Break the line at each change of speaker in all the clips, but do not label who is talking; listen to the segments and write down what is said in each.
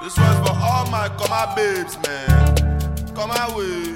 This one's for all my comma babes, man. Come away.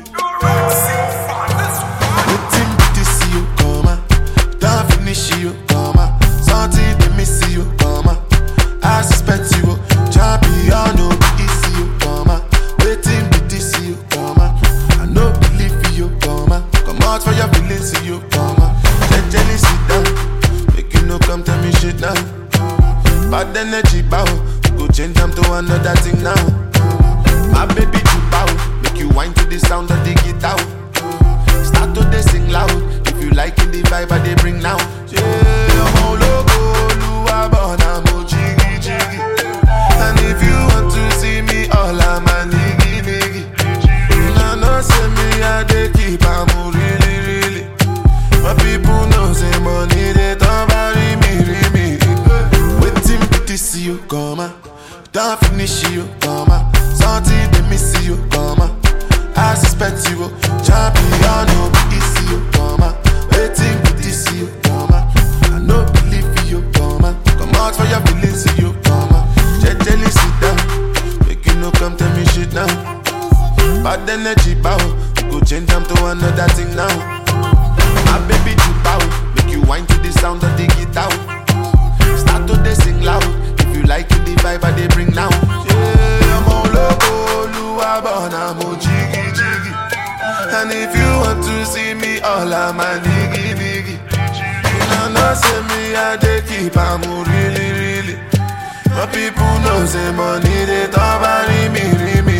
Waiting to see you, comma. Don't finish you, comma. Something they miss you, comma. I suspect you, champion, no be easy, you, comma. Waiting to see you, comma. I no believe you, comma. Come out for your feelings, see you, comma. Gently sit down, make you no come tell me shit now. Bad energy bow, go change them to another thing now. My baby to bow, make you whine to the sound of the guitar. Start to they sing loud, if you like in the vibe I they bring now. Yeah, I'm all logo, luaba, I'm all jiggy jiggy. And if you want to see me, all I'm a niggy niggy. I know say me I they keep, I'm really really. My people know say money they don't bury me. Waiting to see you, comma. Don't finish you, comma. Something they miss you, comma. I suspect you, champion, no be easy, you, comma. Waiting to see you, comma. I no believe you, comma. Come out for your feelings, you, comma. Gently sit down, make you no come tell me shit now. Bad energy bow, go change them to another thing now. My baby to bow, make you whine to the sound of the guitar. Start to they sing loud, if you like in the vibe I they bring now. Yeah, I'm all loco, luaba, I'm all jiggy jiggy. And if you want to see me, all I'm a niggy niggy. You know say me I they keep, I'm really really. My people know say money they don't bury me.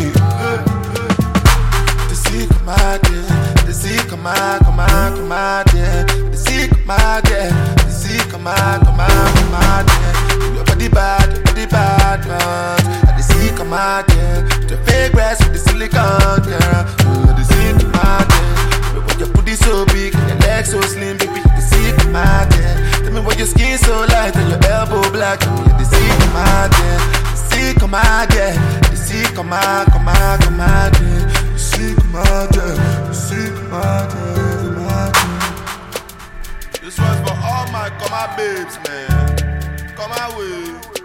The sick of my dear, the sick of my, come on, dear. The sick of my dear, the sick of my, dear. Your body bad, man. The sick of my dear, the fake breast with the silicone, girl. The sick of my dear, when your booty so big and your legs so slim, baby. The sick of my dear, tell me why your skin so light and your elbow black. The sick of my dear, the sick of my dear, the sick of my, dear. The sick of my dear, the sick of my dear, my dear.
This one's for all my comma babes, man. Come away.